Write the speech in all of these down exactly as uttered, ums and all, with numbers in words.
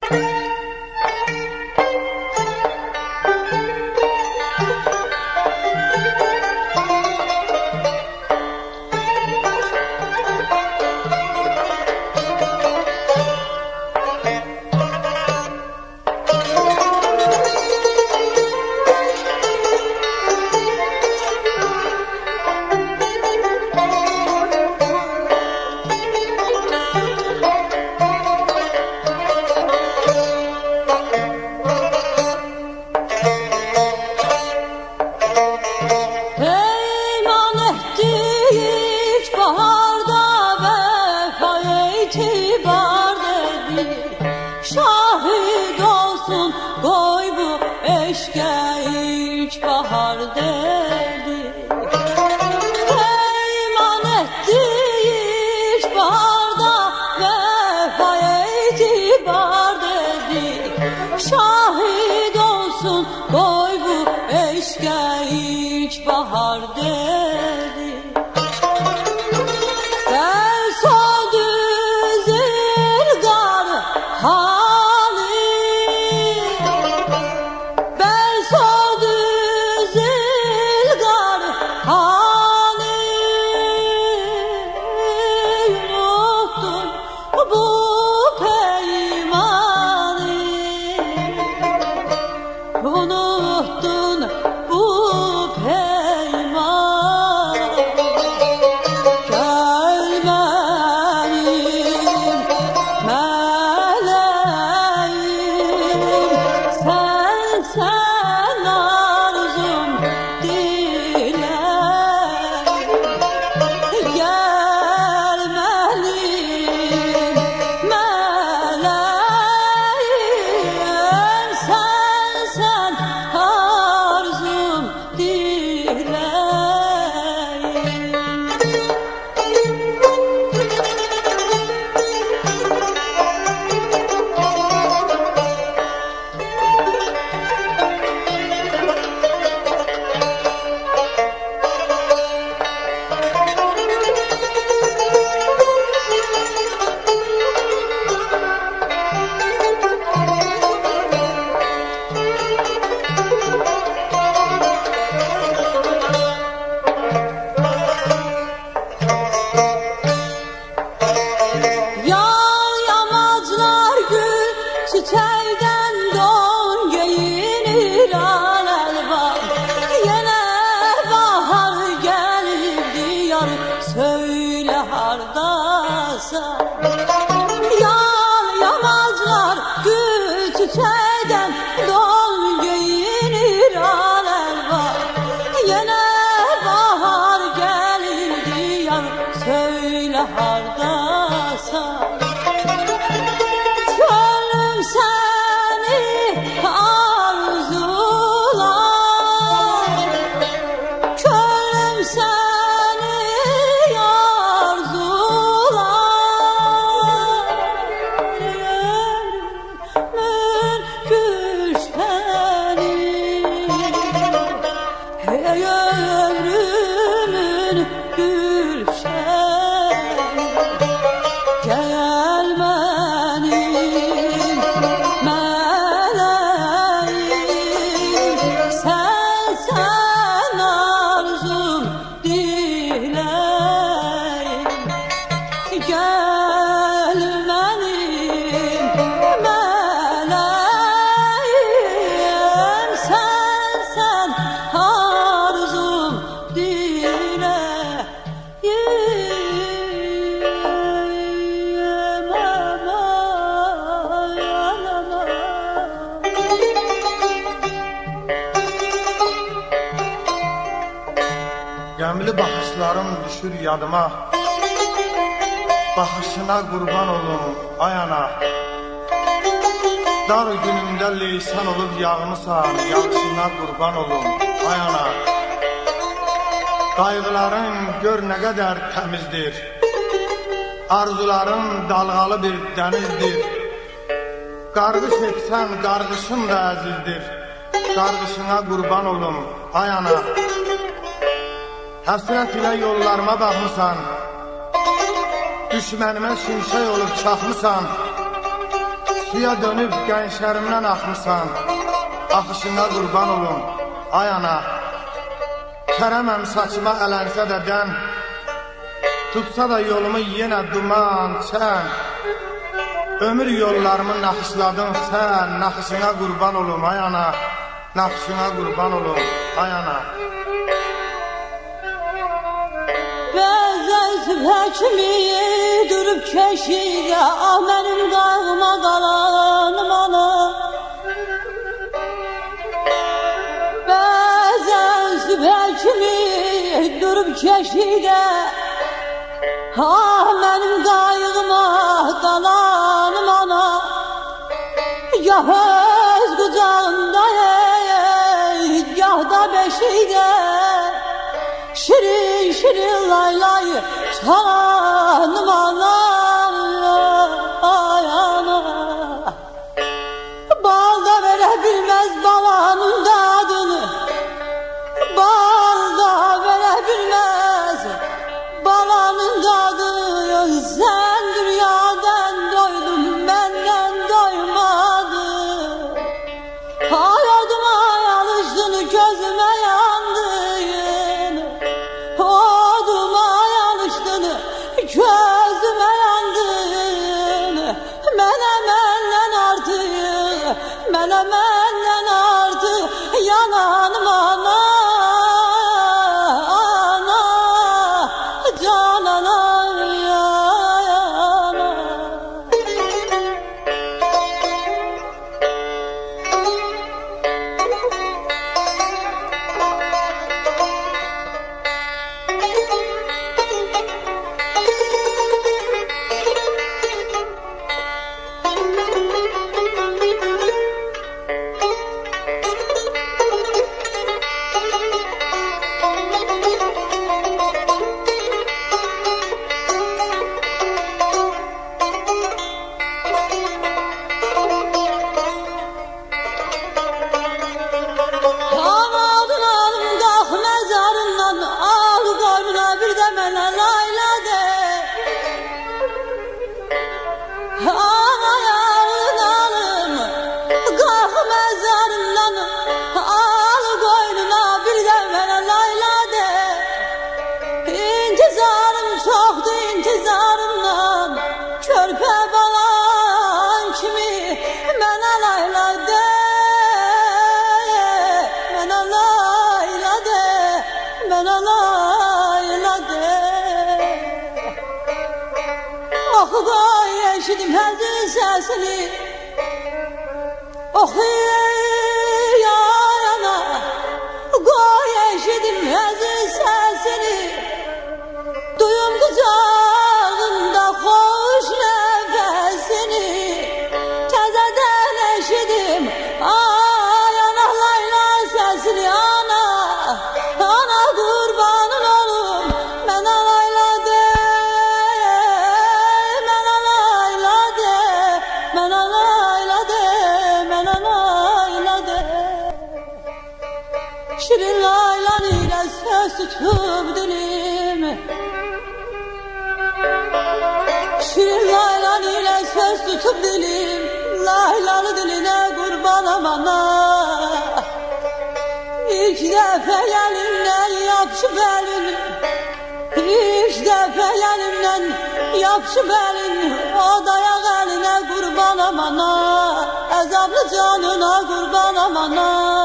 Şahit olsun koy bu eşke ilk bahar dedi. Peyman etti ilk baharda vefaya itibar dedi. Şahit olsun koy bu eşke ilk bahar dedi. Gel soğudu zilgar hali, ben soğudu zilgar hali. Unuttun bu peymanı, unuttun bu peymanı. Sen arzum dile gelmeliyim meleğim. Sen sen arzum dile. Çiçekten don giyinir alelva, yine bahar gelir diyar, söyle hardasa. Yar yamaclar gül çiçekten don giyinir alelva, yine bahar gelir diyar, söyle hardasa. Seni arzular, könlüm seni arzular. Ömrümün gülşeni, hey ömrümün gülşeni, gelmenin meleğim. Sen sen arzum dileyim, gelmenin meleğim. Sen sen arzum dileyim. Gəmli baxışlarım düşür yadıma, baxışına qurban olum ay ana. Dar günümdə leysan olub yağmısan, yağışına qurban olum ay ana. Qayğıların gör nə qədər təmizdir, arzuların dalğalı bir dənizdir. Qarğış etsən qarğışın da əzizdir, qarğışına qurban olum ay ana. Həsrət ilə yollarıma baxmısan, düşmənimə şimşək olub çaxmısan. Suya dönüp gençlerimden akmışsan, akışına kurban olum, ay ana. Keremem saçıma elense de den, tutsa da yolumu yine duman, çen. Ömür yollarımı nakışladın sen, nakışına kurban olum, ay ana. Nakışına kurban olum, ay ana. Bəzən sübhə kimi durub keşiyə, ah mənim dağıma qalanım ana. Bəzən sübhə kimi durub keşiyə, ah mənim qayğıma qalanım ana. Gah öz qucağında, gah da beşikdə, şirin şirin lay lay çalanım ana, ay ana. Bal da vere bilmez balanın dadını, bal da vere bilmez balanın dadını. Sen dünyadan doydun, benden doymadın. Hayatıma alıştın, gözüme yandın. Oduma alıştın, gözüme yandın. Mene menden artık, mene menden artık yananım ana, ana, canana yana. Amadın alım qalx məzarından, al qoynuna bir də mənə layla de. Amadın alım qalx məzarından, al qoynuna bir də mənə layla de. İntizarım çoxdur intizarımdan, körpə balan kimi mənə layla de. Mənə layla de, mənə layla de. Oxu qoy eşidim həzin səsini, oxu yana, qoy eşidim həzin səsini. Duyum qucağında xoş nəfəsini, təzədən eşidim ay ana layla səsini. Ana, ana qurbanın olum, mənə layla de, mənə layla de, mənə layla de, mənə layla de. Şirin laylan ilə söz tutub dilim, şirin laylan ilə söz tutub dilim, laylalı diline qurbanam ana. İlk dəfə əlimdən yapışıb əlin, ilk dəfə əlimdən yapışıb əlin, o dayaq əlinə qurbanam ana, əzablı canına qurbanam ana.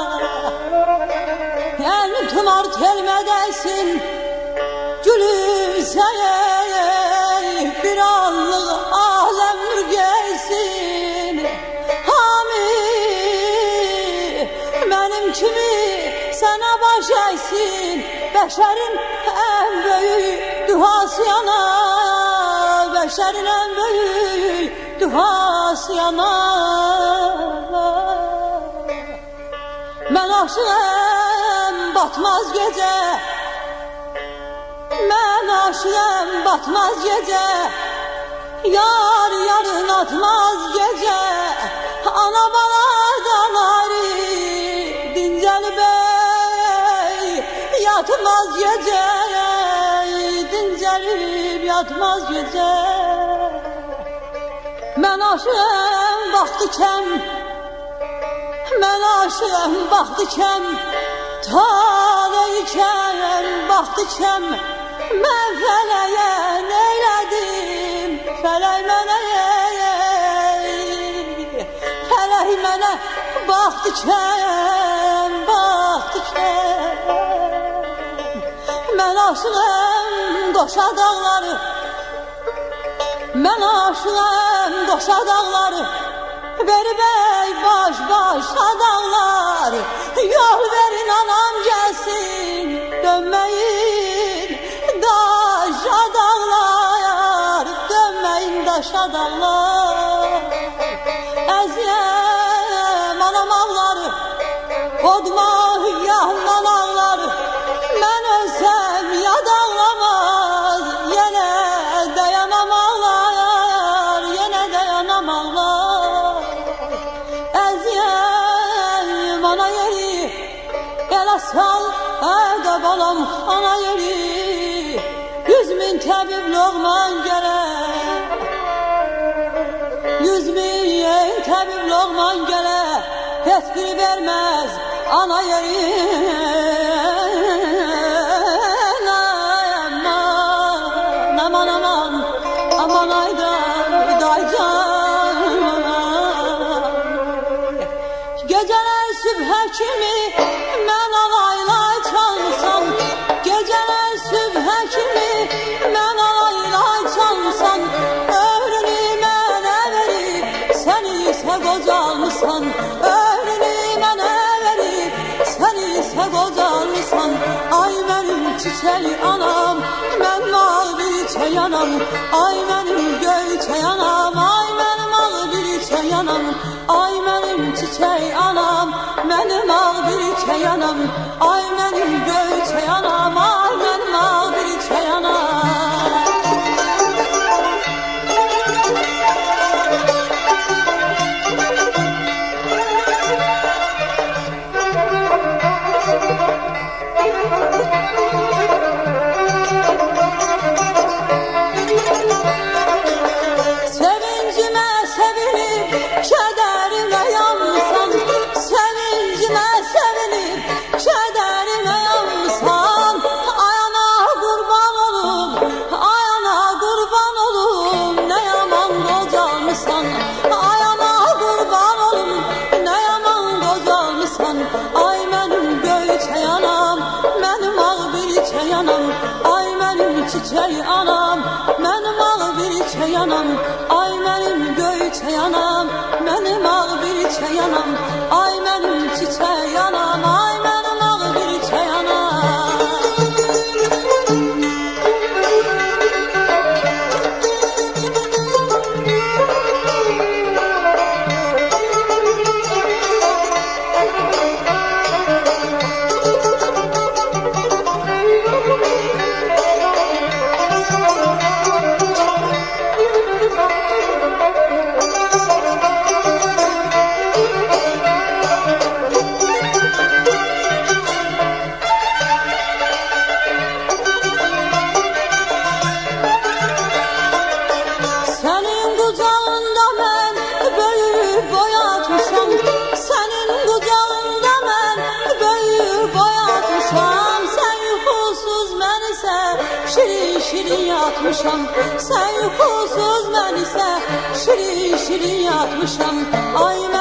Əlini tunar telmədəsin, gülümsəyək bir anlıq aləm nur gəlsin. Hami mənim kimi sənə baş əysin, bəşərin ən böyük duası yana, bəşərin ən böyük duası yana. Mən aşığım batmaz gecə, mən aşığım batmaz gecə, yar yarın atmaz gecə. Ana baladan ayrı dincəli bey yatmaz gecə, dincəlib yatmaz gecə. Mən aşığım baxdı kəm, mən aşığım baxdı kəm, taleyikəm baxdı kəm, mən fələyə neylədim, fələk mənə, fələk mənə baxdı kəm, baxdı kəm. Mən aşığım qoşa dağları, mən aşığım qoşa dağları, verib ey baş başa dağlar, yol verin anam gəlsin, dönməyin daşa dağlar, dönməyin daşa dağlar. Əziyəm anam ağları, odma yandan ağları, mən ölsəm yad ağlamaz, yenə dayanam ağlar, yenə dayanam ağlar. Əziyəm ana yeri, elə sal ədə balam ana yeri, yüz min təbib loğman gələ, yüz min təbib loğman gələ, heç biri verməz ana yeri. Aman aman, aman aydan daycan, gecələr sübhə kimi mən alaylay çalsam, gecələr sübhə kimi mən alaylay çalsam, ömrünü mənə verib, sən isə qocalmısan, ömrünü mənə verib, sən isə qocalmısan. Ay mənim çiçək anam, mən mavi çiçək anam, ay mənim göyçək anam, ay mənim mavi çiçək anam, ay mənim çiçək anam, mənim mavi çiçək anam, ay mənim göyçək anam, ay mənim mavi çiçək anam. Sevincimə sevinib, kədərimə yanmısan, sevincimə sevinib, kədərimə yanmısan. Ay ana qurban olum, ay ana qurban olum, nə yaman qocalmısan. Ay ana qurban olum, nə yaman qocalmısan. Ay mənim göyçək anam, mənim ağ bir çiçək anam, ay mənim çiçək anam, mənim ağ bir çiçək anam, ay mənim göyçək anam, mənim ağ bir çiçək anam, ay mənim çiçək anam, ay mənim ağ bir çiçək anam. Sənin qucağında mən böyük boy atmışam, sənin qucağında mən böyük boy atmışam. Sən yuxusuz mən isə şirin şirin yatmışam, sən yuxusuz mən isə şirin şirin yatmışam. Ay